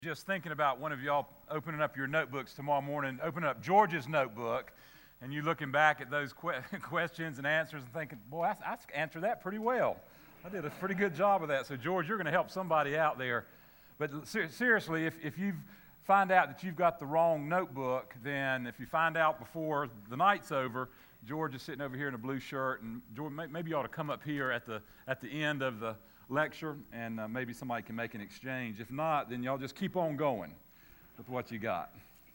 Just thinking about one of y'all opening up your notebooks tomorrow morning, opening up George's notebook, and you looking back at those questions and answers and thinking, boy, I answered that pretty well. I did a pretty good job of that. So, George, you're going to help somebody out there. But seriously, if you find out that you've got the wrong notebook, then if you find out before the night's over, George is sitting over here in a blue shirt, and George, maybe you ought to come up here at the end of the lecture, and maybe somebody can make an exchange. If not, then y'all just keep on going with what you got.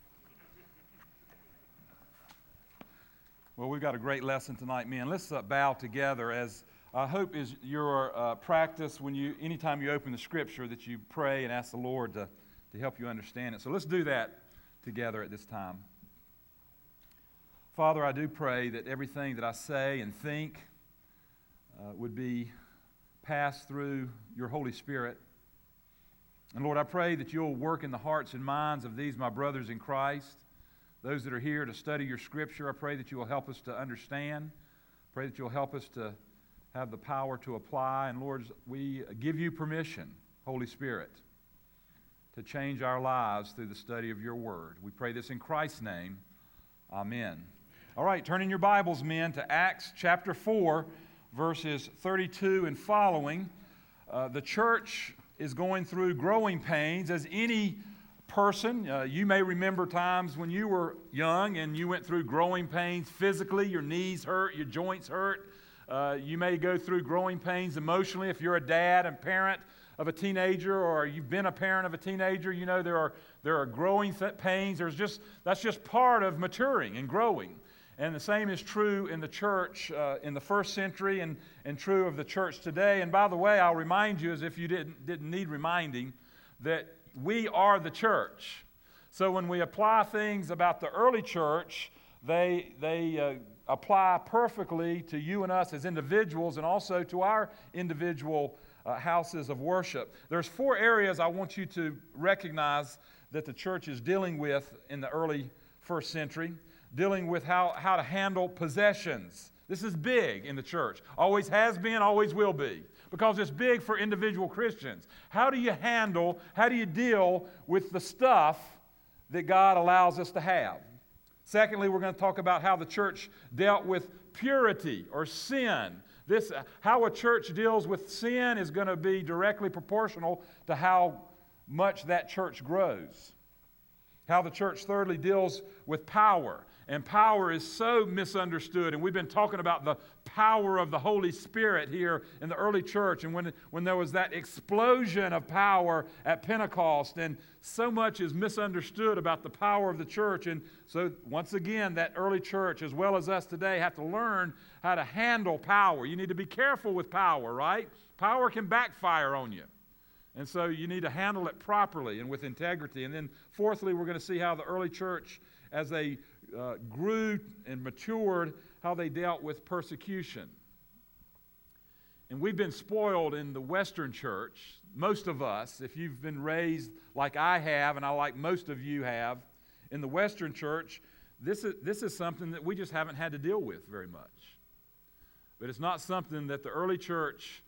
Well, we've got a great lesson tonight, men. Let's bow together, as I hope is your practice anytime you open the Scripture, that you pray and ask the Lord to help you understand it. So let's do that together at this time. Father, I do pray that everything that I say and think would be passed through your Holy Spirit. And Lord, I pray that you'll work in the hearts and minds of these, my brothers in Christ, those that are here to study your Scripture. I pray that you will help us to understand. Pray that you'll help us to have the power to apply. And Lord, we give you permission, Holy Spirit, to change our lives through the study of your word. We pray this in Christ's name. Amen. All right, turn in your Bibles, men, to Acts chapter 4, verses 32 and following. The church is going through growing pains, as any person. You may remember times when you were young and you went through growing pains physically. Your knees hurt, your joints hurt. You may go through growing pains emotionally if you're a dad and parent of a teenager, or you've been a parent of a teenager. You know there are growing pains. That's just part of maturing and growing. And the same is true in the church in the first century and true of the church today. And by the way, I'll remind you, as if you didn't need reminding, that we are the church. So when we apply things about the early church, they apply perfectly to you and us as individuals, and also to our individual houses of worship. There's 4 areas I want you to recognize that the church is dealing with in the early first century. Dealing with how to handle possessions. This is big in the church. Always has been, always will be. Because it's big for individual Christians. How do you deal with the stuff that God allows us to have? Secondly, we're going to talk about how the church dealt with purity or sin. How a church deals with sin is going to be directly proportional to how much that church grows. How the church, thirdly, deals with power. And power is so misunderstood. And we've been talking about the power of the Holy Spirit here in the early church. And when there was that explosion of power at Pentecost, and so much is misunderstood about the power of the church. And so, once again, that early church, as well as us today, have to learn how to handle power. You need to be careful with power, right? Power can backfire on you. And so you need to handle it properly and with integrity. And then fourthly, we're going to see how the early church, as they grew and matured, how they dealt with persecution. And we've been spoiled in the Western church, most of us, if you've been raised like I have, and I like most of you have, in the Western church, this is something that we just haven't had to deal with very much. But it's not something that the early church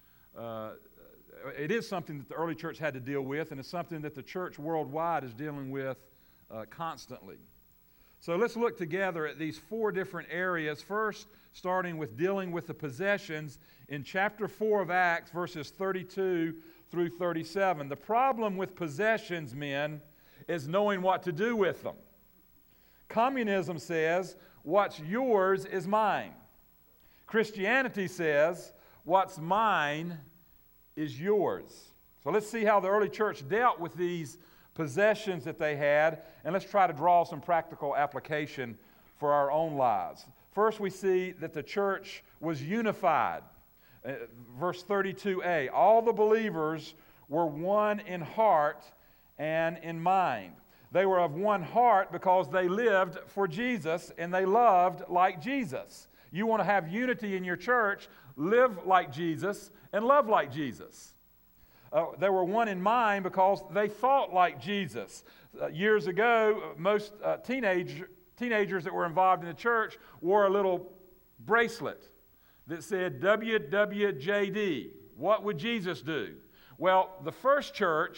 it is something that the early church had to deal with, and it's something that the church worldwide is dealing with constantly. So let's look together at these 4 different areas. First, starting with dealing with the possessions in chapter 4 of Acts, verses 32 through 37. The problem with possessions, men, is knowing what to do with them. Communism says, what's yours is mine. Christianity says, what's mine is yours. So let's see how the early church dealt with these possessions that they had, and let's try to draw some practical application for our own lives. First, we see that the church was unified. Verse 32a, all the believers were one in heart and in mind. They were of one heart because they lived for Jesus and they loved like Jesus. You want to have unity in your church, live like Jesus and love like Jesus. They were one in mind because they thought like Jesus. Years ago, most teenagers that were involved in the church wore a little bracelet that said WWJD. What would Jesus do? Well, the first church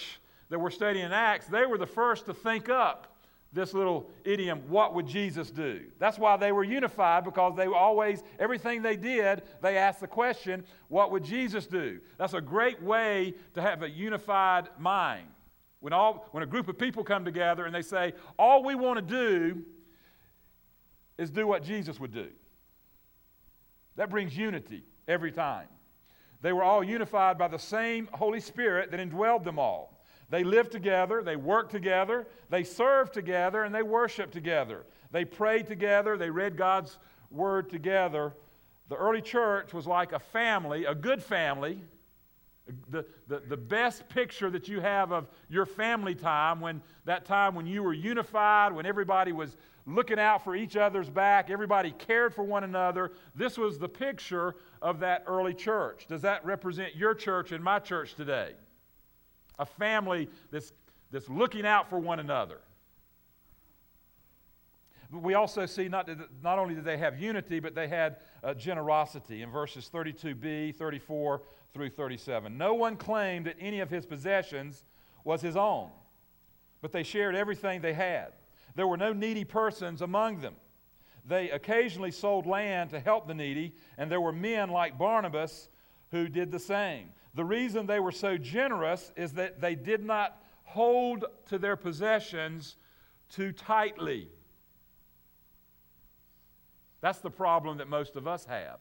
that we're studying in Acts, they were the first to think up this little idiom, what would Jesus do? That's why they were unified, because they always, everything they did, they asked the question, what would Jesus do? That's a great way to have a unified mind. When a group of people come together and they say, all we want to do is do what Jesus would do. That brings unity every time. They were all unified by the same Holy Spirit that indwelled them all. They lived together, they worked together, they served together, and they worshiped together. They prayed together, they read God's Word together. The early church was like a family, a good family. The best picture that you have of your family time, when you were unified, when everybody was looking out for each other's back, everybody cared for one another. This was the picture of that early church. Does that represent your church and my church today? A family that's looking out for one another. But we also see not only did they have unity, but they had generosity in verses 32b, 34 through 37. No one claimed that any of his possessions was his own, but they shared everything they had. There were no needy persons among them. They occasionally sold land to help the needy, and there were men like Barnabas who did the same. The reason they were so generous is that they did not hold to their possessions too tightly. That's the problem that most of us have.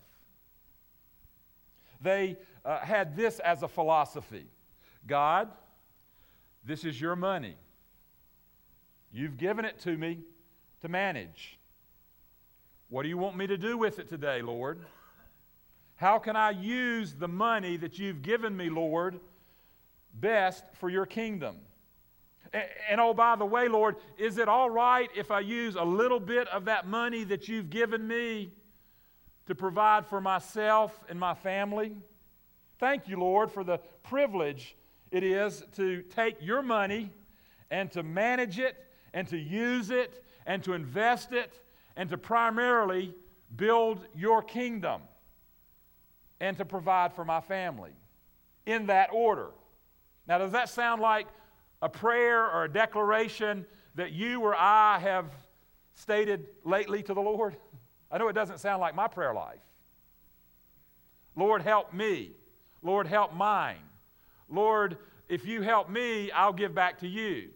They had this as a philosophy. God, this is your money. You've given it to me to manage. What do you want me to do with it today, Lord? How can I use the money that you've given me, Lord, best for your kingdom? And oh, by the way, Lord, is it all right if I use a little bit of that money that you've given me to provide for myself and my family? Thank you, Lord, for the privilege it is to take your money and to manage it and to use it and to invest it and to primarily build your kingdom and to provide for my family in that order. Now, does that sound like a prayer or a declaration that you or I have stated lately to the Lord? I know it doesn't sound like my prayer life. Lord, help me. Lord, help mine. Lord, if you help me, I'll give back to you.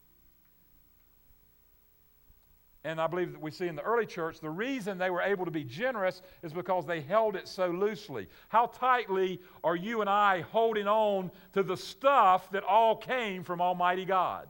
And I believe that we see in the early church, the reason they were able to be generous is because they held it so loosely. How tightly are you and I holding on to the stuff that all came from Almighty God?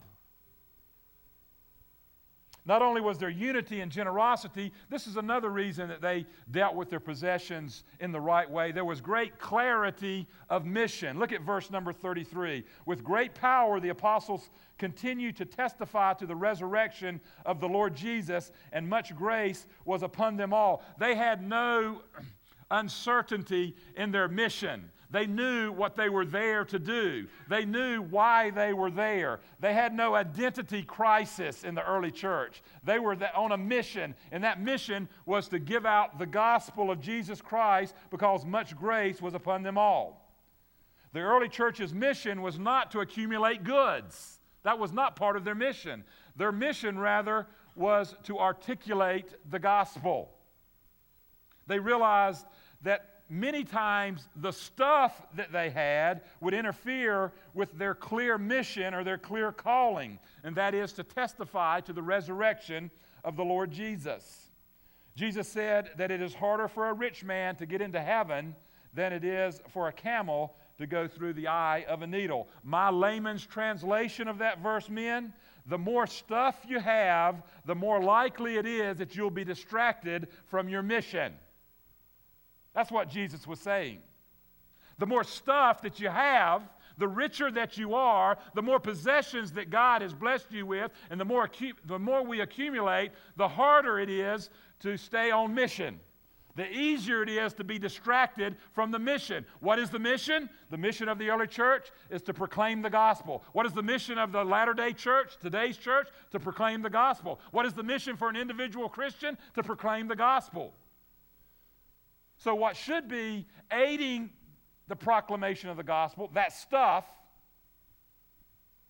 Not only was there unity and generosity, this is another reason that they dealt with their possessions in the right way. There was great clarity of mission. Look at verse number 33. With great power, the apostles continued to testify to the resurrection of the Lord Jesus, and much grace was upon them all. They had no uncertainty in their mission. They knew what they were there to do. They knew why they were there. They had no identity crisis in the early church. They were on a mission, and that mission was to give out the gospel of Jesus Christ because much grace was upon them all. The early church's mission was not to accumulate goods. That was not part of their mission. Their mission, rather, was to articulate the gospel. They realized that many times the stuff that they had would interfere with their clear mission or their clear calling, and that is to testify to the resurrection of the Lord Jesus. Jesus said that it is harder for a rich man to get into heaven than it is for a camel to go through the eye of a needle. My layman's translation of that verse, men, the more stuff you have, the more likely it is that you'll be distracted from your mission. That's what Jesus was saying. The more stuff that you have, the richer that you are, the more possessions that God has blessed you with, and the more we accumulate, the harder it is to stay on mission. The easier it is to be distracted from the mission. What is the mission? The mission of the early church is to proclaim the gospel. What is the mission of the latter-day church, today's church? To proclaim the gospel. What is the mission for an individual Christian? To proclaim the gospel. So what should be aiding the proclamation of the gospel, that stuff,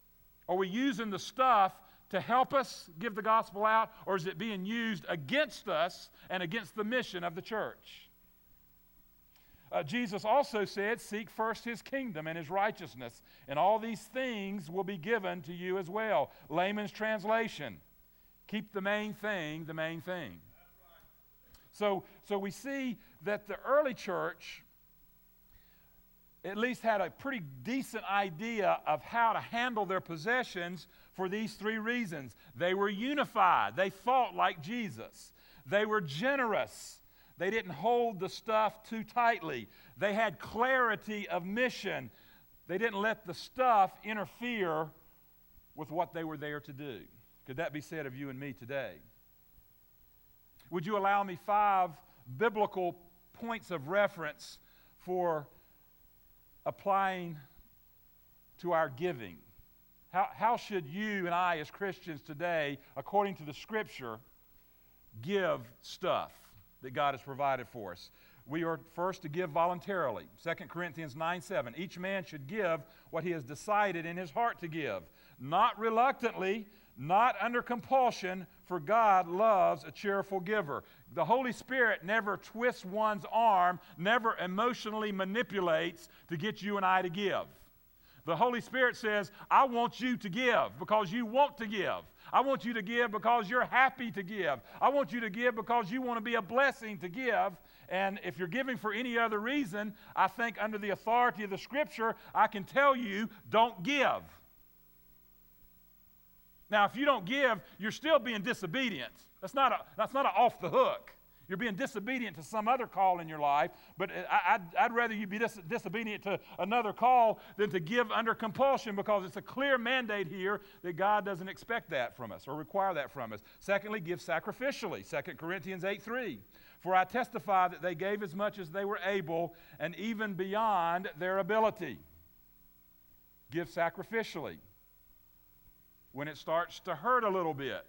Are we using the stuff to help us give the gospel out, or is it being used against us and against the mission of the church? Jesus also said, seek first his kingdom and his righteousness, and all these things will be given to you as well. Layman's translation, keep the main thing the main thing. So we see that the early church at least had a pretty decent idea of how to handle their possessions for these three reasons. They were unified. They thought like Jesus. They were generous. They didn't hold the stuff too tightly. They had clarity of mission. They didn't let the stuff interfere with what they were there to do. Could that be said of you and me today? Would you allow me 5 biblical points of reference for applying to our giving? How should you and I as Christians today, according to the Scripture, give stuff that God has provided for us? We are first to give voluntarily. 2 Corinthians 9:7. Each man should give what he has decided in his heart to give, not reluctantly, not under compulsion, for God loves a cheerful giver. The Holy Spirit never twists one's arm, never emotionally manipulates to get you and I to give. The Holy Spirit says, I want you to give because you want to give. I want you to give because you're happy to give. I want you to give because you want to be a blessing to give. And if you're giving for any other reason, I think under the authority of the Scripture, I can tell you, don't give. Now, if you don't give, you're still being disobedient. That's not an off the hook. You're being disobedient to some other call in your life, but I'd rather you be disobedient to another call than to give under compulsion, because it's a clear mandate here that God doesn't expect that from us or require that from us. Secondly, give sacrificially. 2 Corinthians 8:3. For I testify that they gave as much as they were able, and even beyond their ability. Give sacrificially. When it starts to hurt a little bit,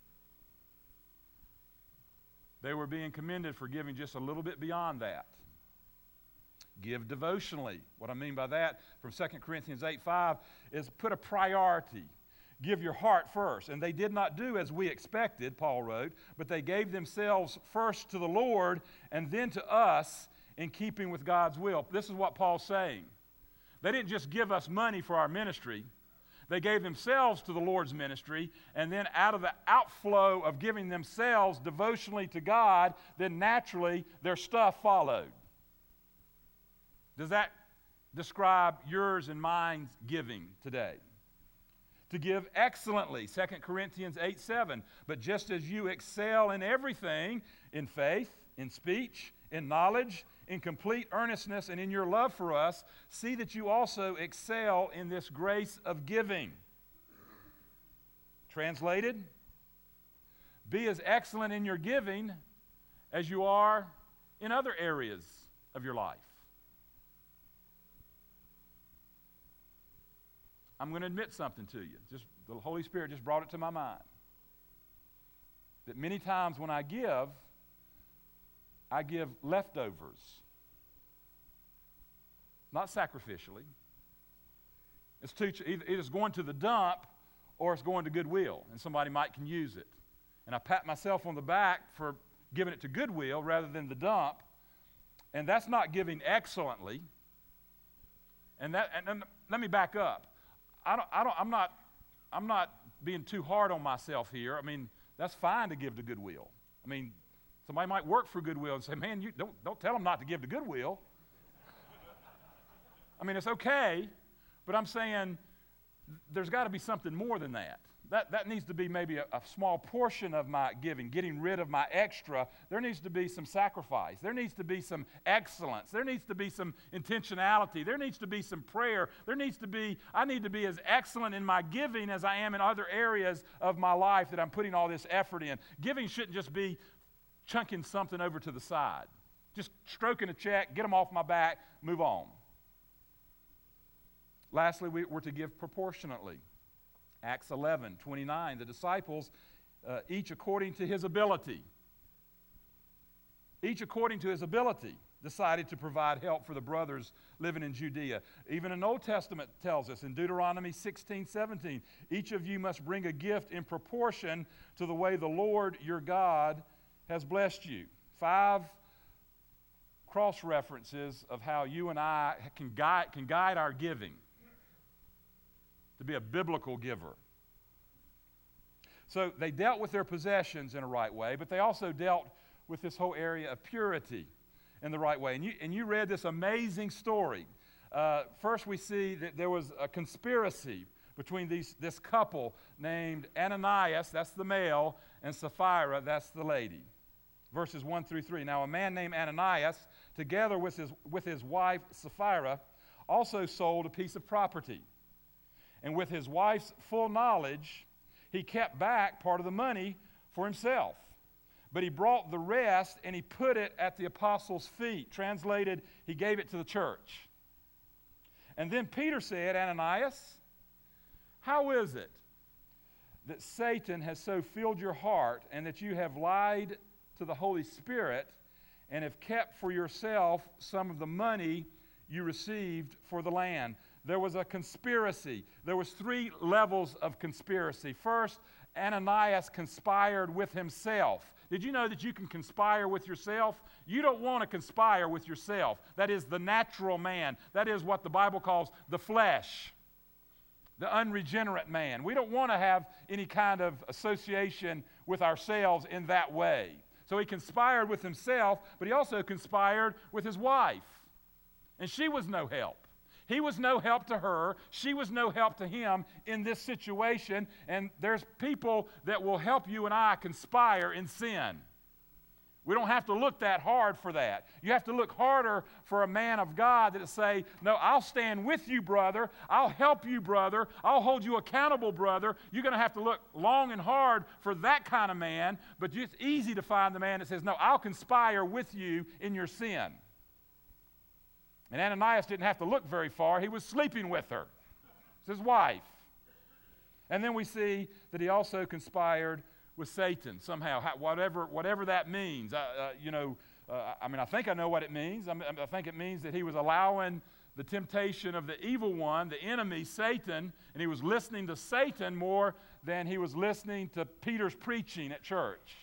they were being commended for giving just a little bit beyond that. Give devotionally. What I mean by that from 2 Corinthians 8:5 is put a priority. Give your heart first. And they did not do as we expected, Paul wrote, but they gave themselves first to the Lord and then to us in keeping with God's will. This is what Paul's saying. They didn't just give us money for our ministry. They gave themselves to the Lord's ministry, and then out of the outflow of giving themselves devotionally to God, then naturally their stuff followed. Does that describe yours and mine's giving today? To give excellently, 2 Corinthians 8:7. But just as you excel in everything, in faith, in speech, in knowledge, in complete earnestness, and in your love for us, see that you also excel in this grace of giving. Translated, be as excellent in your giving as you are in other areas of your life. I'm going to admit something to you. The Holy Spirit just brought it to my mind. That many times when I give leftovers. Not sacrificially. Either it's going to the dump or it's going to Goodwill, and somebody can use it. And I pat myself on the back for giving it to Goodwill rather than the dump, and that's not giving excellently. And let me back up. I'm not being too hard on myself here. I mean, that's fine to give to Goodwill. I mean, somebody might work for Goodwill and say, man, you don't tell them not to give to Goodwill. I mean, it's okay, but I'm saying there's got to be something more than that. That needs to be maybe a small portion of my giving, getting rid of my extra. There needs to be some sacrifice. There needs to be some excellence. There needs to be some intentionality. There needs to be some prayer. I need to be as excellent in my giving as I am in other areas of my life that I'm putting all this effort in. Giving shouldn't just be chunking something over to the side. Just stroking a check, get them off my back, move on. Lastly, we're to give proportionately. Acts 11:29, the disciples, each according to his ability. Each according to his ability. decided to provide help for the brothers living in Judea. Even an Old Testament tells us in Deuteronomy 16:17, each of you must bring a gift in proportion to the way the Lord your God has blessed you. 5 cross-references of how you and I can guide our giving to be a biblical giver. So they dealt with their possessions in a right way, but they also dealt with this whole area of purity in the right way. And you read this amazing story. First we see that there was a conspiracy between this couple named Ananias, that's the male, and Sapphira, that's the lady. Verses 1 through 3. Now a man named Ananias, together with his wife Sapphira, also sold a piece of property. And with his wife's full knowledge, he kept back part of the money for himself. But he brought the rest and he put it at the apostles' feet. Translated, he gave it to the church. And then Peter said, Ananias, how is it that Satan has so filled your heart and that you have lied to the Holy Spirit and have kept for yourself some of the money you received for the land? There was a conspiracy. There was 3 levels of conspiracy. First, Ananias conspired with himself. Did you know that you can conspire with yourself? You don't want to conspire with yourself. That is the natural man. That is what the Bible calls the flesh, the unregenerate man. We don't want to have any kind of association with ourselves in that way. So he conspired with himself, but he also conspired with his wife. And she was no help. He was no help to her. She was no help to him in this situation. And there's people that will help you and I conspire in sin. We don't have to look that hard for that. You have to look harder for a man of God that will say, no, I'll stand with you, brother. I'll help you, brother. I'll hold you accountable, brother. You're going to have to look long and hard for that kind of man. But it's easy to find the man that says, no, I'll conspire with you in your sin. And Ananias didn't have to look very far. He was sleeping with her. It's his wife. And then we see that he also conspired with Satan somehow, whatever that means. I think I know what it means. I think it means that he was allowing the temptation of the evil one, the enemy, Satan, and he was listening to Satan more than he was listening to Peter's preaching at church.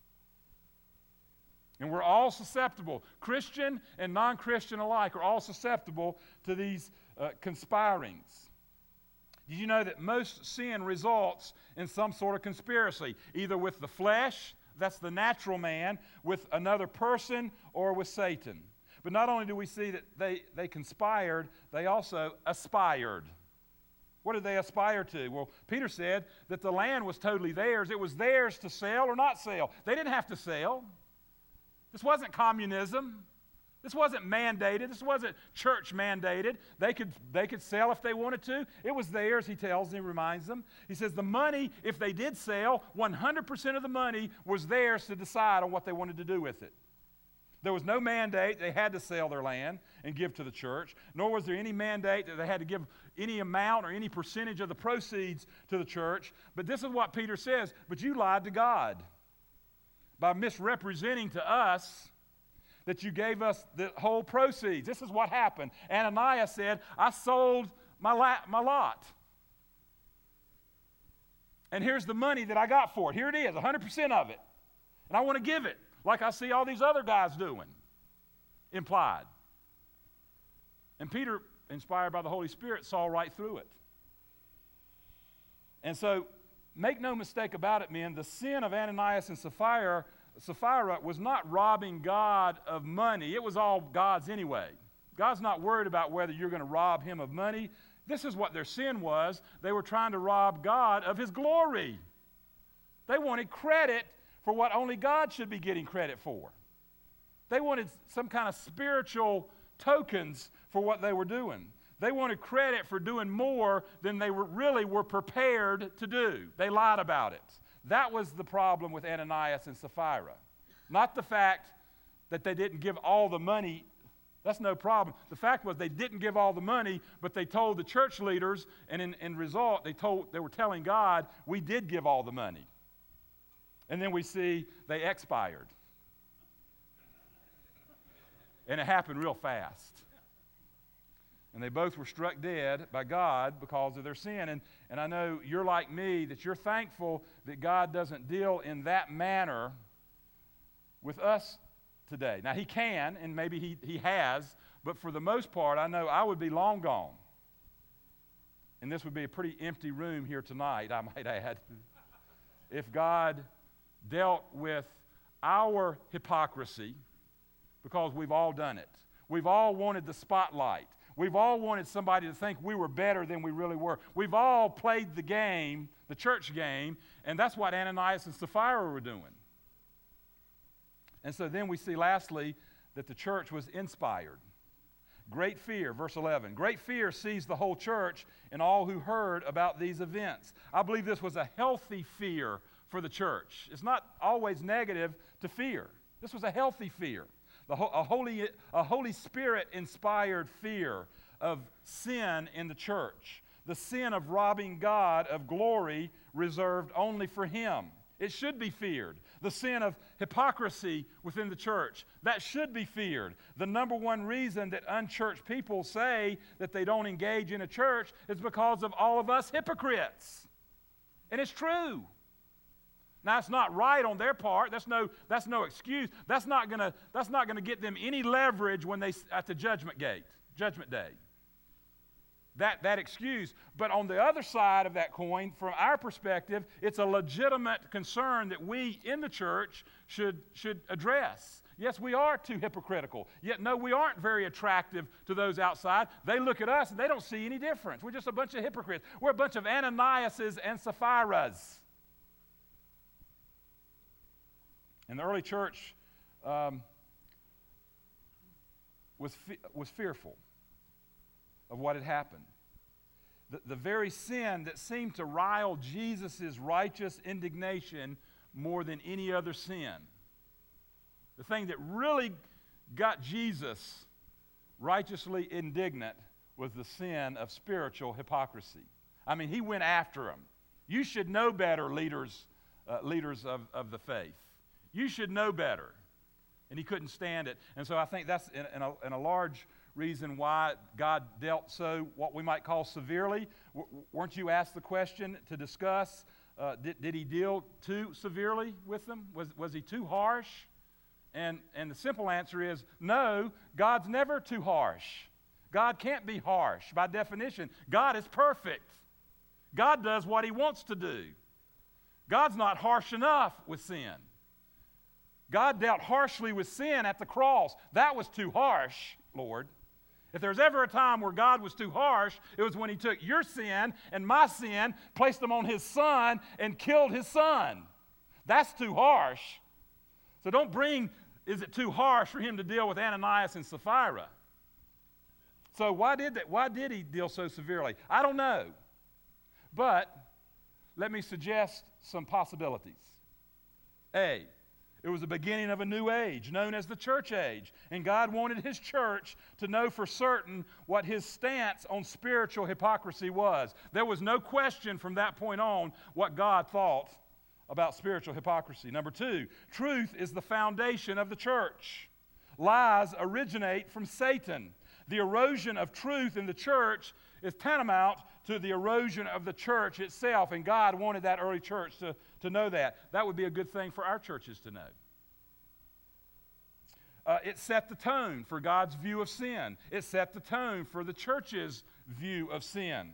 And we're all susceptible. Christian and non-Christian alike are all susceptible to these conspirings. Did you know that most sin results in some sort of conspiracy, either with the flesh, that's the natural man, with another person, or with Satan? But not only do we see that they conspired, they also aspired. What did they aspire to? Well, Peter said that the land was totally theirs. It was theirs to sell or not sell. They didn't have to sell. This wasn't communism. This wasn't mandated. This wasn't church mandated. They could sell if they wanted to. It was theirs, he tells and he reminds them. He says the money, if they did sell, 100% of the money was theirs to decide on what they wanted to do with it. There was no mandate they had to sell their land and give to the church, nor was there any mandate that they had to give any amount or any percentage of the proceeds to the church. But this is what Peter says, but you lied to God by misrepresenting to us that you gave us the whole proceeds. This is what happened. Ananias said, I sold my lot. And here's the money that I got for it. Here it is, 100% of it. And I want to give it, like I see all these other guys doing, implied. And Peter, inspired by the Holy Spirit, saw right through it. And so, make no mistake about it, men, the sin of Ananias and Sapphira was not robbing God of money. It was all God's anyway. God's not worried about whether you're going to rob him of money. This is what their sin was. They were trying to rob God of his glory. They wanted credit for what only God should be getting credit for. They wanted some kind of spiritual tokens for what they were doing. They wanted credit for doing more than they were prepared to do. They lied about it. That was the problem with Ananias and Sapphira. Not the fact that they didn't give all the money. That's no problem. The fact was they didn't give all the money, but they told the church leaders, and in result, they were telling God, we did give all the money. And then we see they expired. And it happened real fast. And they both were struck dead by God because of their sin. And I know you're like me, that you're thankful that God doesn't deal in that manner with us today. Now, He can, and maybe He has, but for the most part, I know I would be long gone. And this would be a pretty empty room here tonight, I might add, if God dealt with our hypocrisy, because we've all done it. We've all wanted the spotlight. We've all wanted somebody to think we were better than we really were. We've all played the game, the church game, and that's what Ananias and Sapphira were doing. And so then we see lastly that the church was inspired. Great fear, verse 11. Great fear seized the whole church and all who heard about these events. I believe this was a healthy fear for the church. It's not always negative to fear. This was a healthy fear. A Holy Spirit-inspired fear of sin in the church. The sin of robbing God of glory reserved only for Him. It should be feared. The sin of hypocrisy within the church, that should be feared. The number one reason that unchurched people say that they don't engage in a church is because of all of us hypocrites. And it's true. Now, it's not right on their part. That's no excuse. That's not gonna get them any leverage when they at the judgment day. That excuse. But on the other side of that coin, from our perspective, it's a legitimate concern that we in the church should address. Yes, we are too hypocritical. Yet, no, we aren't very attractive to those outside. They look at us and they don't see any difference. We're just a bunch of hypocrites. We're a bunch of Ananiases and Sapphira's. And the early church was fearful of what had happened. The very sin that seemed to rile Jesus' righteous indignation more than any other sin. The thing that really got Jesus righteously indignant was the sin of spiritual hypocrisy. I mean, He went after them. You should know better, leaders of the faith. You should know better. And He couldn't stand it. And so I think that's in a large reason why God dealt so, what we might call severely. Weren't you asked the question to discuss, did He deal too severely with them? Was He too harsh? And the simple answer is, no, God's never too harsh. God can't be harsh by definition. God is perfect. God does what He wants to do. God's not harsh enough with sin. God dealt harshly with sin at the cross. That was too harsh, Lord. If there's ever a time where God was too harsh, it was when He took your sin and my sin, placed them on His Son, and killed His Son. That's too harsh. So don't bring, is it too harsh for Him to deal with Ananias and Sapphira? So why did He deal so severely? I don't know. But let me suggest some possibilities. A, it was the beginning of a new age known as the church age. And God wanted His church to know for certain what His stance on spiritual hypocrisy was. There was no question from that point on what God thought about spiritual hypocrisy. Number two, truth is the foundation of the church. Lies originate from Satan. The erosion of truth in the church is tantamount to the erosion of the church itself, and God wanted that early church to know that. That would be a good thing for our churches to know. It set the tone for God's view of sin. It set the tone for the church's view of sin.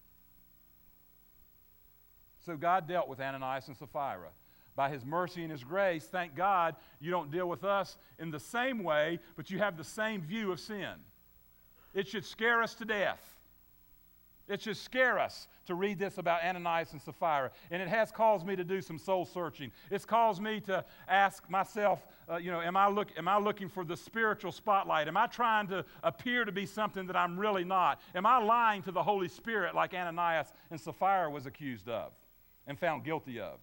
So God dealt with Ananias and Sapphira. By His mercy and His grace, thank God you don't deal with us in the same way, but you have the same view of sin. It should scare us to death. It should scare us to read this about Ananias and Sapphira. And it has caused me to do some soul searching. It's caused me to ask myself, am I looking for the spiritual spotlight? Am I trying to appear to be something that I'm really not? Am I lying to the Holy Spirit like Ananias and Sapphira was accused of and found guilty of?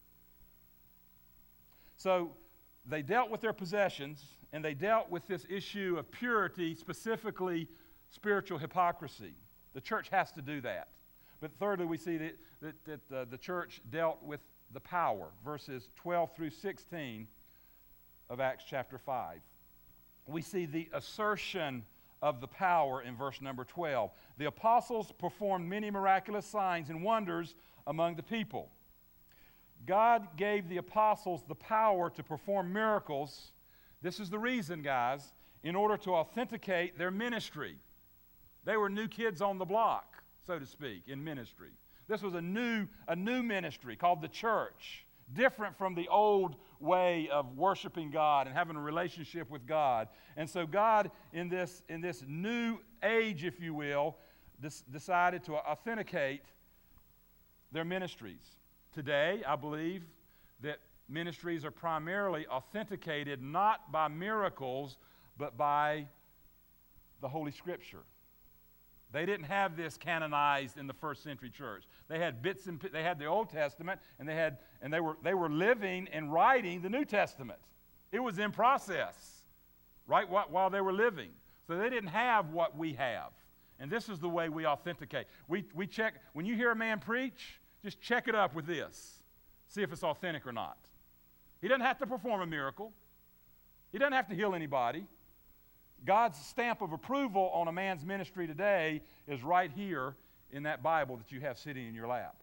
So they dealt with their possessions, and they dealt with this issue of purity, specifically spiritual hypocrisy. The church has to do that. But thirdly, we see that the church dealt with the power, verses 12 through 16 of Acts chapter 5. we see the assertion of the power in verse number 12. The apostles performed many miraculous signs and wonders among the people. God gave the apostles the power to perform miracles. This is the reason, guys, in order to authenticate their ministry. They were new kids on the block, so to speak, in ministry. This was a new ministry called the church, different from the old way of worshiping God and having a relationship with God. And so God, in this new age, if you will, decided to authenticate their ministries. Today, I believe that ministries are primarily authenticated not by miracles, but by the Holy Scripture. They didn't have this canonized in the first century church. They had they had the Old Testament, and they were living and writing the New Testament. It was in process, right, while they were living. So they didn't have what we have. And this is the way we authenticate. We check, when you hear a man preach, just check it up with this. See if it's authentic or not. He doesn't have to perform a miracle. He doesn't have to heal anybody. God's stamp of approval on a man's ministry today is right here in that Bible that you have sitting in your lap.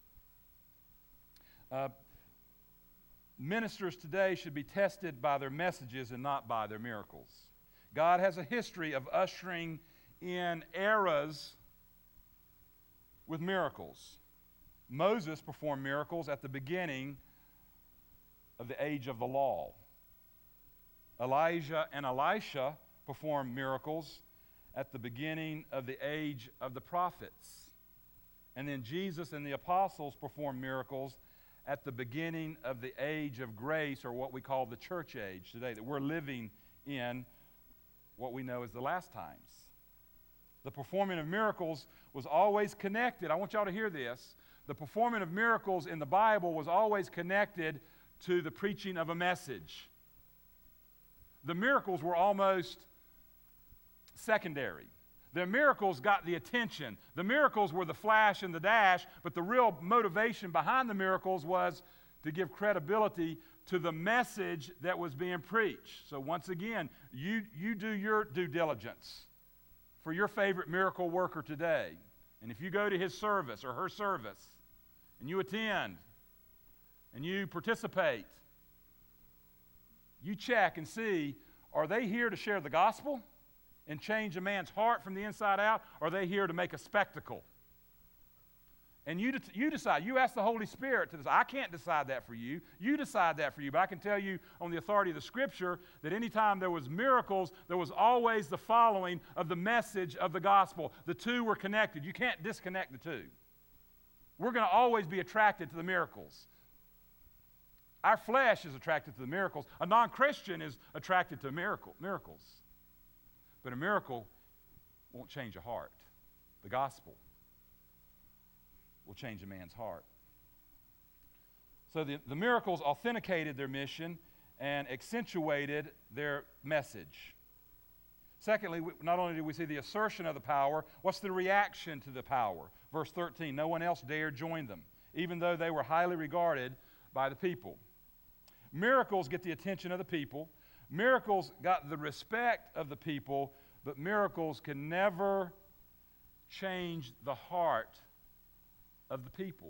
Ministers today should be tested by their messages and not by their miracles. God has a history of ushering in eras with miracles. Moses performed miracles at the beginning of the age of the law. Elijah and Elisha performed miracles at the beginning of the age of the prophets. And then Jesus and the apostles performed miracles at the beginning of the age of grace, or what we call the church age today, that we're living in what we know as the last times. The performing of miracles was always connected. I want y'all to hear this. The performing of miracles in the Bible was always connected to the preaching of a message. The miracles were almost secondary. The miracles got the attention. The miracles were the flash and the dash, but the real motivation behind the miracles was to give credibility to the message that was being preached. So once again, you do your due diligence for your favorite miracle worker today. And if you go to his service or her service, and you attend, and you participate, you check and see, are they here to share the gospel and change a man's heart from the inside out, or are they here to make a spectacle? And you decide. You ask the Holy Spirit to decide. I can't decide that for you. You decide that for you. But I can tell you on the authority of the Scripture that anytime there was miracles, there was always the following of the message of the gospel. The two were connected. You can't disconnect the two. We're going to always be attracted to the miracles. Our flesh is attracted to the miracles. A non-Christian is attracted to miracles. But a miracle won't change a heart. The gospel will change a man's heart. So the miracles authenticated their mission and accentuated their message. Secondly, not only do we see the assertion of the power, what's the reaction to the power? Verse 13, no one else dared join them, even though they were highly regarded by the people. Miracles get the attention of the people. Miracles got the respect of the people, but miracles can never change the heart of the people.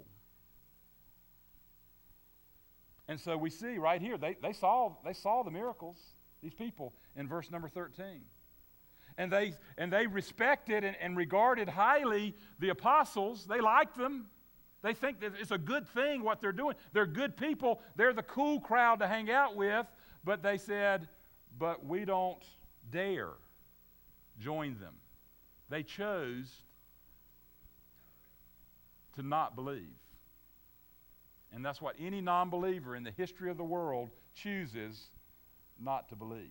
And so we see right here, they saw the miracles, these people, in verse number 13. And they respected and regarded highly the apostles. They liked them. They think that it's a good thing what they're doing. They're good people. They're the cool crowd to hang out with. But they said, but we don't dare join them. They chose to not believe. And that's what any non-believer in the history of the world chooses not to believe.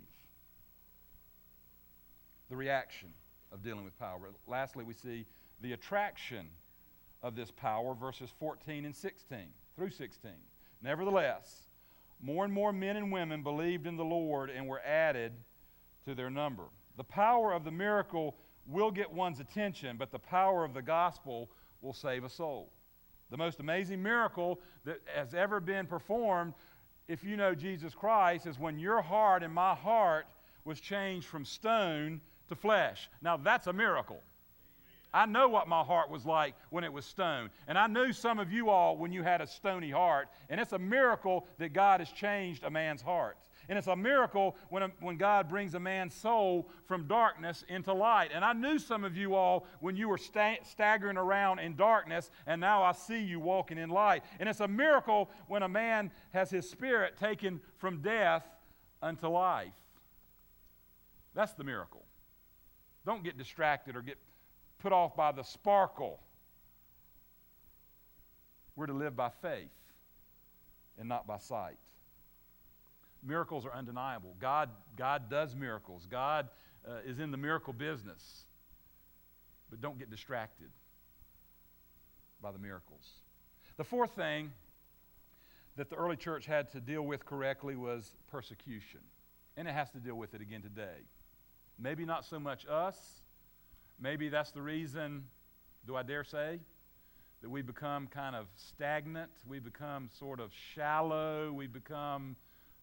The reaction of dealing with power. Lastly, we see the attraction of this power, verses 14 and 16 through 16. Nevertheless, more and more men and women believed in the Lord and were added to their number. The power of the miracle will get one's attention, but the power of the gospel will save a soul. The most amazing miracle that has ever been performed, if you know Jesus Christ, is when your heart and my heart was changed from stone to flesh. Now, that's a miracle. I know what my heart was like when it was stone. And I knew some of you all when you had a stony heart. And it's a miracle that God has changed a man's heart. And it's a miracle when God brings a man's soul from darkness into light. And I knew some of you all when you were staggering around in darkness, and now I see you walking in light. And it's a miracle when a man has his spirit taken from death unto life. That's the miracle. Don't get distracted or get put off by the sparkle. We're to live by faith and not by sight. Miracles are undeniable. God does miracles. God is in the miracle business. But don't get distracted by the miracles. The fourth thing that the early church had to deal with correctly was persecution. And it has to deal with it again today. Maybe not so much us. Maybe that's the reason, do I dare say, that we become kind of stagnant. We become sort of shallow. We become...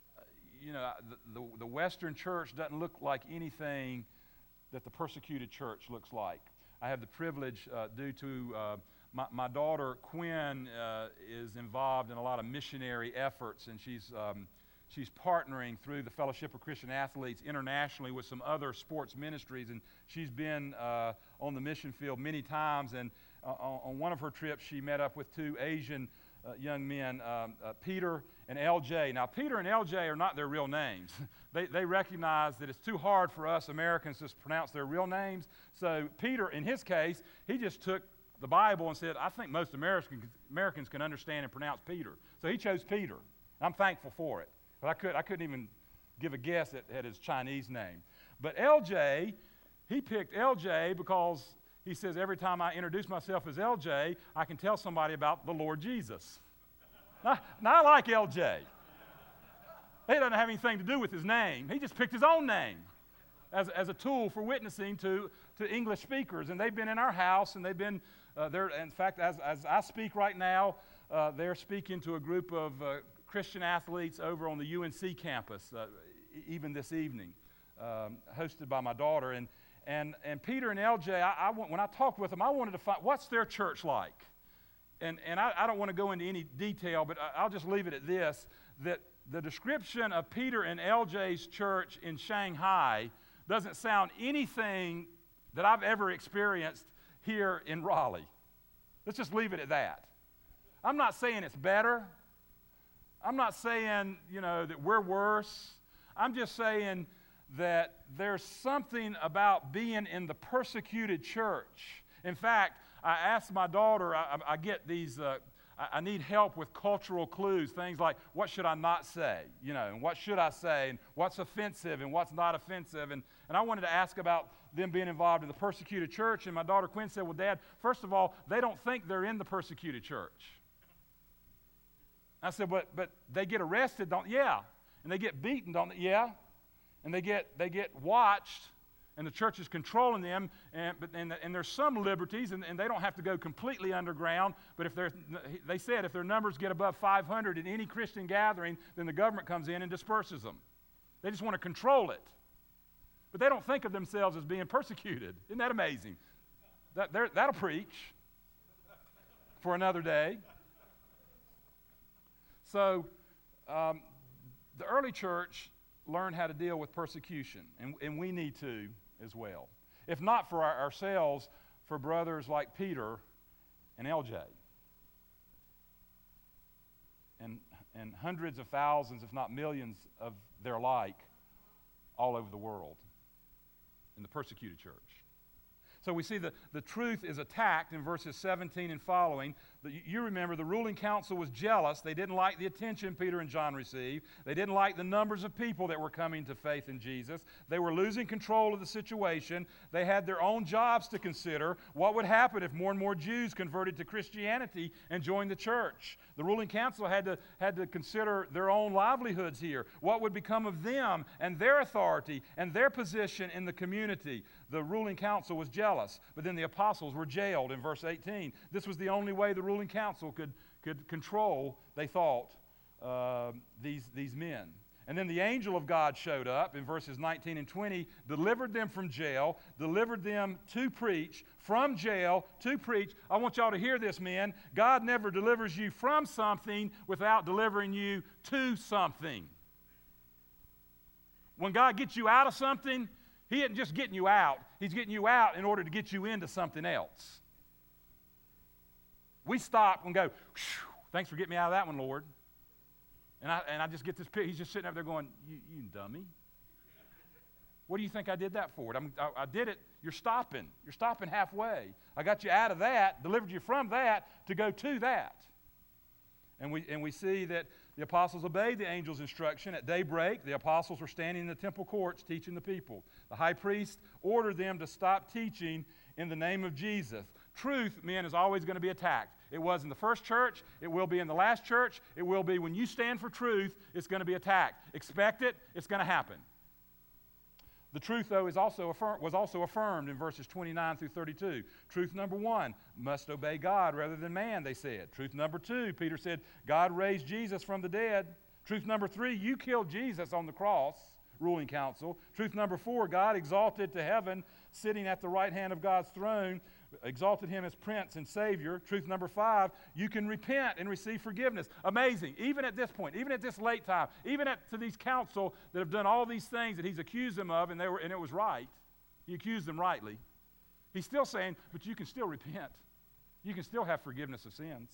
the Western church doesn't look like anything that the persecuted church looks like. I have the privilege, due to my daughter Quinn is involved in a lot of missionary efforts, and she's partnering through the Fellowship of Christian Athletes internationally with some other sports ministries, and she's been on the mission field many times. And on one of her trips, she met up with two Asian young men, Peter and LJ. Now, Peter and LJ are not their real names. They recognize that it's too hard for us Americans to pronounce their real names. So Peter, in his case, he just took the Bible and said, I think most Americans can understand and pronounce Peter. So he chose Peter. I'm thankful for it. But I couldn't even give a guess at his Chinese name. But LJ, he picked LJ because he says, every time I introduce myself as LJ, I can tell somebody about the Lord Jesus. Now I like LJ. He doesn't have anything to do with his name. He just picked his own name as a tool for witnessing to English speakers. And they've been in our house, and they've been there. In fact, as I speak right now, they're speaking to a group of Christian athletes over on the UNC campus, even this evening, hosted by my daughter. And Peter and LJ, when I talked with them, I wanted to find what's their church like. And I don't want to go into any detail, but I'll just leave it at this, that the description of Peter and LJ's church in Shanghai doesn't sound anything that I've ever experienced here in Raleigh. Let's just leave it at that. I'm not saying it's better. I'm not saying, that we're worse. I'm just saying that there's something about being in the persecuted church. In fact, I asked my daughter, I get these, I need help with cultural clues, things like what should I not say, and what should I say, and what's offensive and what's not offensive. And I wanted to ask about them being involved in the persecuted church. And my daughter Quinn said, well, Dad, first of all, they don't think they're in the persecuted church. I said, but they get arrested, don't they? Yeah. And they get beaten, don't they? Yeah. And they get watched, and the church is controlling them, and there's some liberties, and they don't have to go completely underground, but they said if their numbers get above 500 in any Christian gathering, then the government comes in and disperses them. They just want to control it. But they don't think of themselves as being persecuted. Isn't that amazing? That'll preach for another day. So the early church learned how to deal with persecution, and we need to as well. If not for ourselves, for brothers like Peter and LJ. And hundreds of thousands, if not millions, of their like all over the world in the persecuted church. So we see the truth is attacked in verses 17 and following. You remember the ruling council was jealous. They didn't like the attention Peter and John received. They didn't like the numbers of people that were coming to faith in Jesus. They were losing control of the situation. They had their own jobs to consider. What would happen if more and more Jews converted to Christianity and joined the church? The ruling council had to consider their own livelihoods here. What would become of them and their authority and their position in the community? The ruling council was jealous, but then the apostles were jailed in verse 18. This was the only way the ruling council could control, they thought, these men. And then the angel of God showed up in verses 19 and 20, delivered them from jail, delivered them to preach, from jail to preach. I want y'all to hear this, men. God never delivers you from something without delivering you to something. When God gets you out of something, He isn't just getting you out. He's getting you out in order to get you into something else. We stop and go, thanks for getting me out of that one, Lord. And I just get this picture. He's just sitting up there going, you dummy. What do you think I did that for? I did it. You're stopping. You're stopping halfway. I got you out of that, delivered you from that to go to that. And we see that the apostles obeyed the angel's instruction. At daybreak, the apostles were standing in the temple courts teaching the people. The high priest ordered them to stop teaching in the name of Jesus. Truth, men, is always going to be attacked. It was in the first church. It will be in the last church. It will be when you stand for truth, it's going to be attacked. Expect it. It's going to happen. The truth, though, was also affirmed in verses 29 through 32. Truth number 1, must obey God rather than man, they said. Truth number 2, Peter said, God raised Jesus from the dead. Truth number 3, you killed Jesus on the cross, ruling council. Truth number 4, God exalted to heaven, sitting at the right hand of God's throne, exalted him as Prince and Savior. Truth number 5, you can repent and receive forgiveness. Amazing. Even at this point, even at this late time, even to these council that have done all these things that he's accused them of, and it was right. He accused them rightly. He's still saying, but you can still repent. You can still have forgiveness of sins.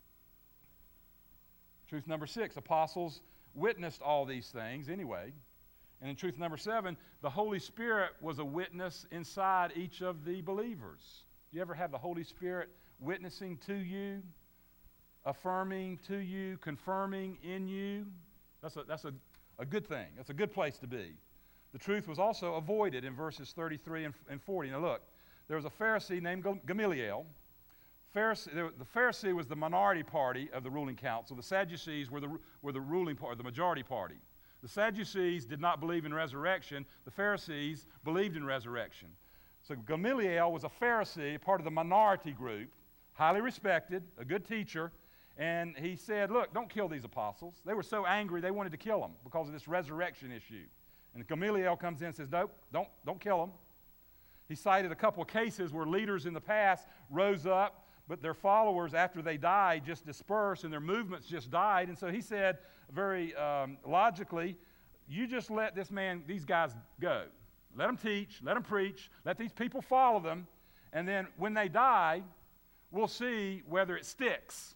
Truth number 6, apostles witnessed all these things anyway. And in truth number 7, the Holy Spirit was a witness inside each of the believers. Do you ever have the Holy Spirit witnessing to you, affirming to you, confirming in you? That's a good thing. That's a good place to be. The truth was also avoided in verses 33 and 40. Now look, there was a Pharisee named Gamaliel. The Pharisee was the minority party of the ruling council. The Sadducees were the ruling party, the majority party. The Sadducees did not believe in resurrection. The Pharisees believed in resurrection. So Gamaliel was a Pharisee, part of the minority group, highly respected, a good teacher, and he said, look, don't kill these apostles. They were so angry they wanted to kill them because of this resurrection issue. And Gamaliel comes in and says, nope, don't kill them. He cited a couple of cases where leaders in the past rose up, but their followers, after they died, just dispersed and their movements just died. And so he said very logically, you just let these guys go. Let them teach, let them preach, let these people follow them, and then when they die, we'll see whether it sticks.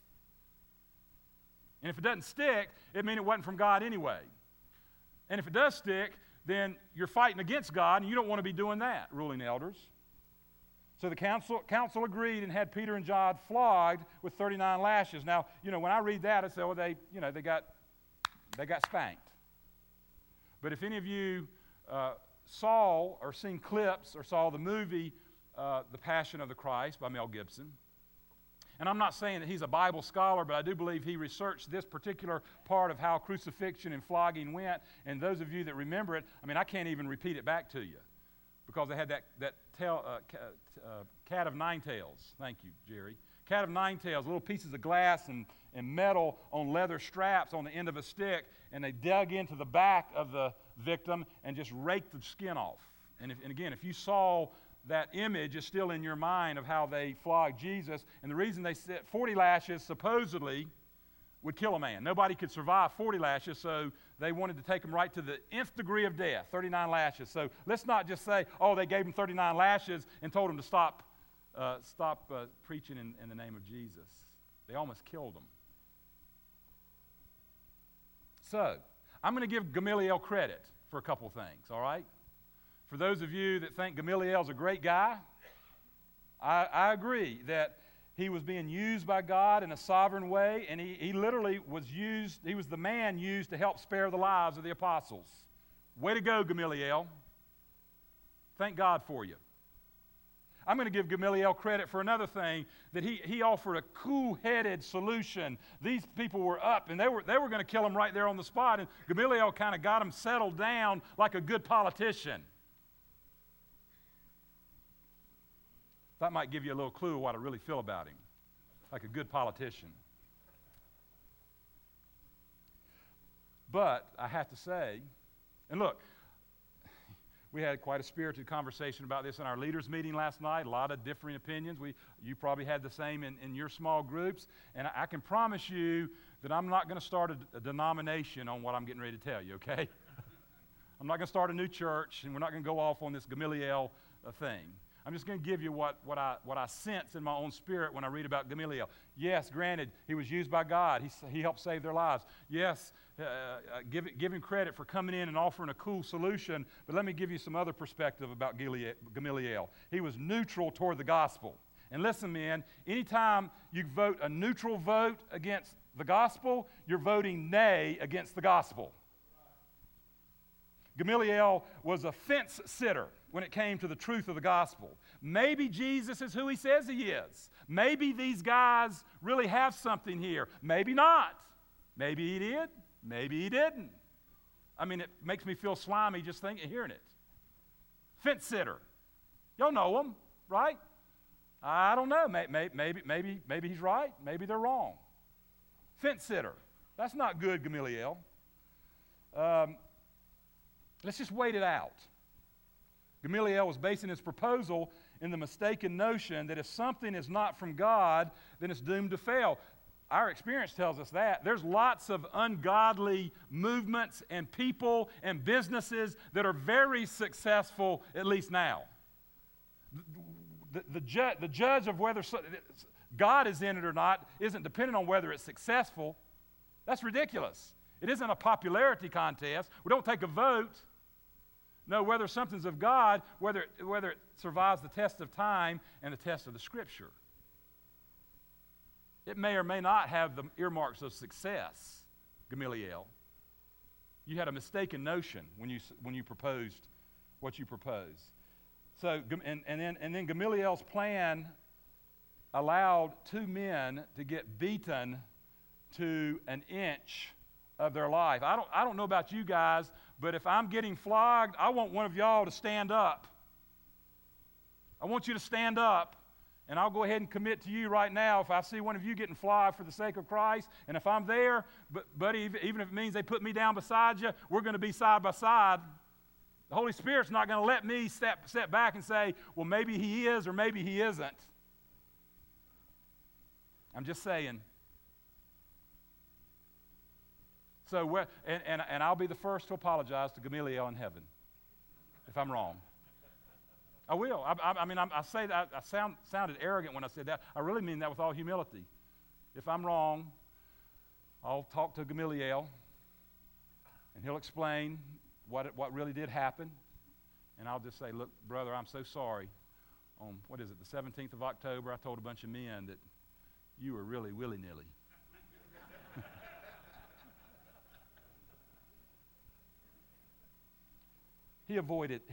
And if it doesn't stick, it means it wasn't from God anyway. And if it does stick, then you're fighting against God, and you don't want to be doing that, ruling elders. So the council agreed and had Peter and John flogged with 39 lashes. Now, when I read that, I say, well, they got spanked. But if any of you saw or seen clips or saw the movie The Passion of the Christ by Mel Gibson, and I'm not saying that he's a Bible scholar, but I do believe he researched this particular part of how crucifixion and flogging went. And those of you that remember it, I can't even repeat it back to you because they had that cat of nine tails. Thank you, Jerry. Cat of nine tails, little pieces of glass and metal on leather straps on the end of a stick, and they dug into the back of the victim and just raked the skin off. And again, if you saw that image, is still in your mind of how they flogged Jesus, and the reason they said 40 lashes supposedly would kill a man. Nobody could survive 40 lashes, so they wanted to take him right to the nth degree of death, 39 lashes. So let's not just say, oh, they gave him 39 lashes and told him to stop preaching in the name of Jesus. They almost killed him. So, I'm going to give Gamaliel credit for a couple things, all right? For those of you that think Gamaliel's a great guy, I agree that he was being used by God in a sovereign way, and he literally was used, he was the man used to help spare the lives of the apostles. Way to go, Gamaliel. Thank God for you. I'm going to give Gamaliel credit for another thing, that he offered a cool-headed solution. These people were up, and they were going to kill him right there on the spot, and Gamaliel kind of got them settled down like a good politician. That might give you a little clue of what I really feel about him, like a good politician. But I have to say, and look, we had quite a spirited conversation about this in our leaders' meeting last night, a lot of differing opinions. You probably had the same in your small groups. And I can promise you that I'm not going to start a denomination on what I'm getting ready to tell you, okay? I'm not going to start a new church, and we're not going to go off on this Gamaliel thing. I'm just going to give you what I sense in my own spirit when I read about Gamaliel. Yes, granted, he was used by God. He helped save their lives. Yes, give him credit for coming in and offering a cool solution, but let me give you some other perspective about Gamaliel. He was neutral toward the gospel. And listen, men, anytime you vote a neutral vote against the gospel, you're voting nay against the gospel. Gamaliel was a fence sitter when it came to the truth of the gospel. Maybe Jesus is who he says he is. Maybe these guys really have something here. Maybe not. Maybe he did. Maybe he didn't. I mean, it makes me feel slimy just hearing it. Fence sitter. Y'all know him, right? I don't know. Maybe he's right. Maybe they're wrong. Fence sitter. That's not good, Gamaliel. Let's just wait it out. Gamaliel was basing his proposal in the mistaken notion that if something is not from God, then it's doomed to fail. Our experience tells us that. There's lots of ungodly movements and people and businesses that are very successful, at least now. The judge of whether God is in it or not isn't dependent on whether it's successful. That's ridiculous. It isn't a popularity contest. We don't take a vote. No, whether something's of God, whether it survives the test of time and the test of the Scripture. It may or may not have the earmarks of success, Gamaliel. You had a mistaken notion when you proposed what you proposed. So, and then Gamaliel's plan allowed two men to get beaten to an inch of their life. I don't know about you guys, but if I'm getting flogged, I want one of y'all to stand up. I want you to stand up, and I'll go ahead and commit to you right now if I see one of you getting flogged for the sake of Christ, and if I'm there, buddy, even if it means they put me down beside you, we're going to be side by side. The Holy Spirit's not going to let me step back and say, well, maybe he is or maybe he isn't. I'm just saying. So, and I'll be the first to apologize to Gamaliel in heaven if I'm wrong. I will. I mean, I say that. I sounded arrogant when I said that. I really mean that with all humility. If I'm wrong, I'll talk to Gamaliel, and he'll explain what really did happen. And I'll just say, look, brother, I'm so sorry. On, the 17th of October, I told a bunch of men that you were really willy-nilly. He avoided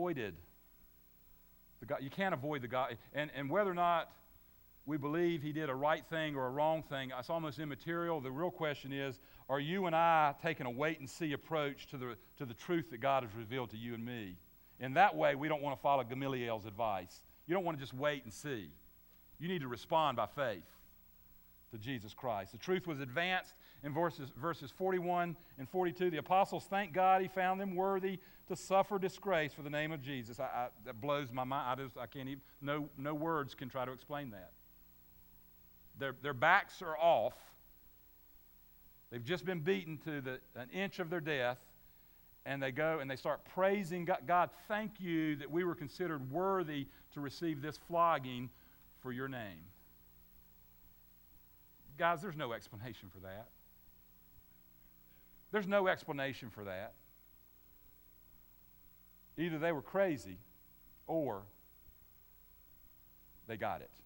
the God. You can't avoid the God. And whether or not we believe he did a right thing or a wrong thing, it's almost immaterial. The real question is, are you and I taking a wait-and-see approach to the truth that God has revealed to you and me? In that way, we don't want to follow Gamaliel's advice. You don't want to just wait and see. You need to respond by faith to Jesus Christ. The truth was advanced in verses 41 and 42. The apostles, thank God he found them worthy to suffer disgrace for the name of Jesus. That blows my mind. I can't even, no words can try to explain that. Their backs are off. They've just been beaten to an inch of their death, and they go and they start praising God. God, thank you that we were considered worthy to receive this flogging for your name. Guys, there's no explanation for that. There's no explanation for that. Either they were crazy or they got it.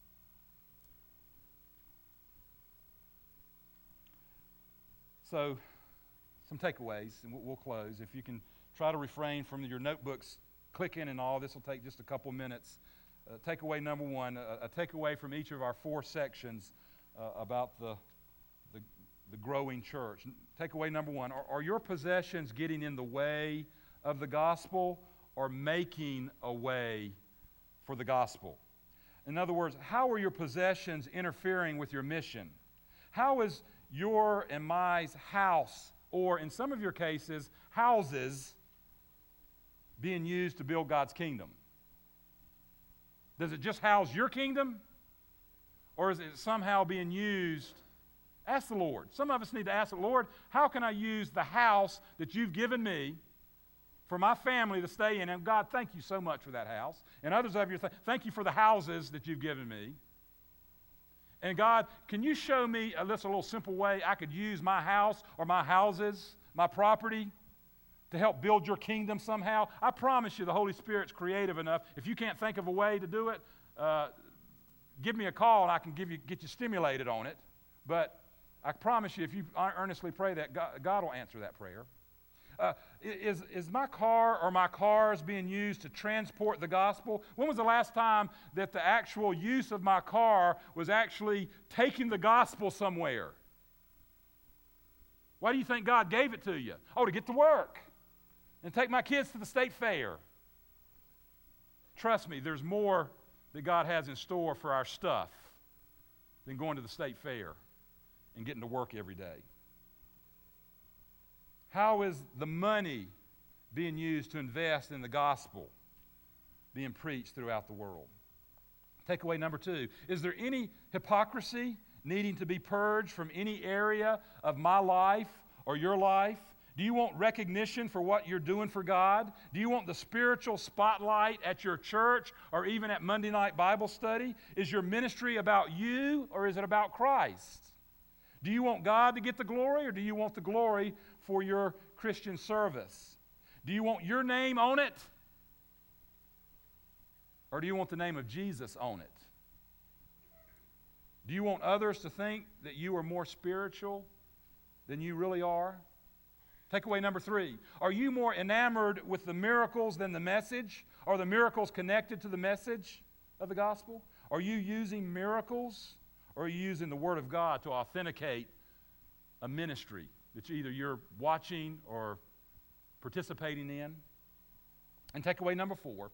So, some takeaways, and we'll close. If you can try to refrain from your notebooks clicking and all, this will take just a couple minutes. Takeaway number one, a takeaway from each of our four sections about the growing church. Takeaway number one, are your possessions getting in the way of the gospel or making a way for the gospel? In other words, how are your possessions interfering with your mission? How is your and my house or in some of your cases, houses being used to build God's kingdom? Does it just house your kingdom? Or is it somehow being used? Ask the Lord. Some of us need to ask the Lord, how can I use the house that you've given me for my family to stay in? And God, thank you so much for that house. And others of you, thank you for the houses that you've given me. And God, can you show me a little simple way I could use my house or my houses, my property, to help build your kingdom somehow? I promise you the Holy Spirit's creative enough. If you can't think of a way to do it, give me a call and I can get you stimulated on it. But I promise you, if you earnestly pray that, God will answer that prayer. Is my car or my cars being used to transport the gospel? When was the last time that the actual use of my car was actually taking the gospel somewhere? Why do you think God gave it to you? Oh, to get to work and take my kids to the state fair. Trust me, there's more that God has in store for our stuff than going to the state fair and getting to work every day. How is the money being used to invest in the gospel being preached throughout the world? Takeaway number 2, is there any hypocrisy needing to be purged from any area of my life or your life? Do you want recognition for what you're doing for God? Do you want the spiritual spotlight at your church or even at Monday night Bible study? Is your ministry about you or is it about Christ? Do you want God to get the glory or do you want the glory for your Christian service? Do you want your name on it? Or do you want the name of Jesus on it? Do you want others to think that you are more spiritual than you really are? Takeaway number 3, are you more enamored with the miracles than the message? Are the miracles connected to the message of the gospel? Are you using miracles or are you using the Word of God to authenticate a ministry that either you're watching or participating in? And takeaway number 4,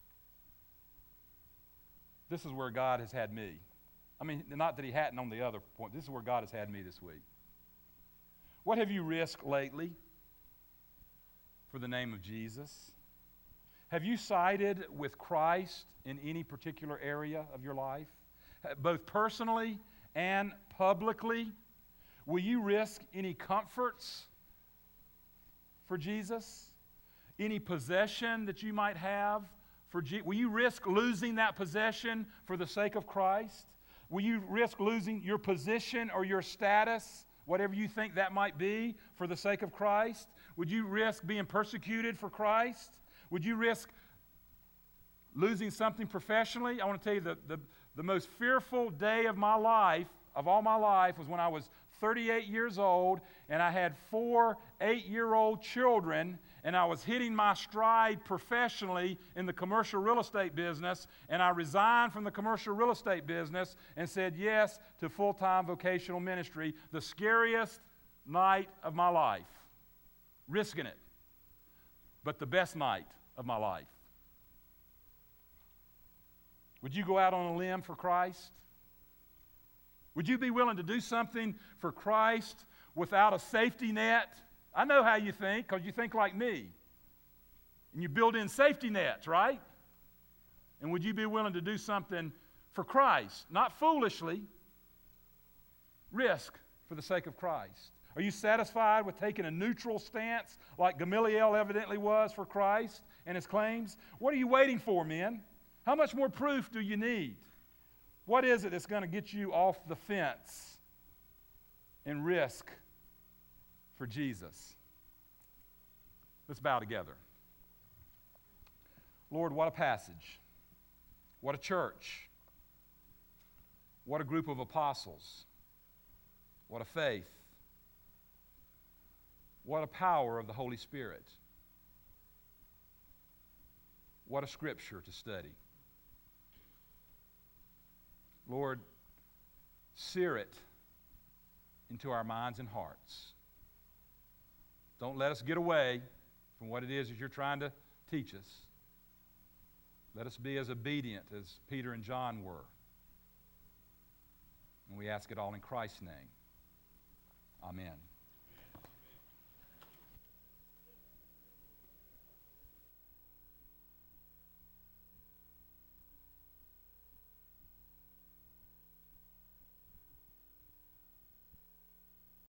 this is where God has had me. I mean, not that he hadn't on the other point. This is where God has had me this week. What have you risked lately for the name of Jesus? Have you sided with Christ in any particular area of your life, both personally and publicly? Will you risk any comforts for Jesus? Any possession that you might have for Jesus? Will you risk losing that possession for the sake of Christ? Will you risk losing your position or your status, whatever you think that might be, for the sake of Christ? Would you risk being persecuted for Christ? Would you risk losing something professionally? I want to tell you the most fearful day of my life, of all my life, was when I was 38 years old and I had 4 8-year-old children and I was hitting my stride professionally in the commercial real estate business, and I resigned from the commercial real estate business and said yes to full-time vocational ministry, the scariest night of my life, risking it, but the best night of my life. Would you go out on a limb for Christ? Would you be willing to do something for Christ without a safety net? I know how you think, because you think like me. And you build in safety nets, right? And would you be willing to do something for Christ? Not foolishly. Risk for the sake of Christ. Are you satisfied with taking a neutral stance like Gamaliel evidently was for Christ and his claims? What are you waiting for, men? How much more proof do you need? What is it that's going to get you off the fence and risk for Jesus? Let's bow together. Lord, what a passage. What a church. What a group of apostles. What a faith. What a power of the Holy Spirit. What a scripture to study. Lord, sear it into our minds and hearts. Don't let us get away from what it is that you're trying to teach us. Let us be as obedient as Peter and John were. And we ask it all in Christ's name. Amen.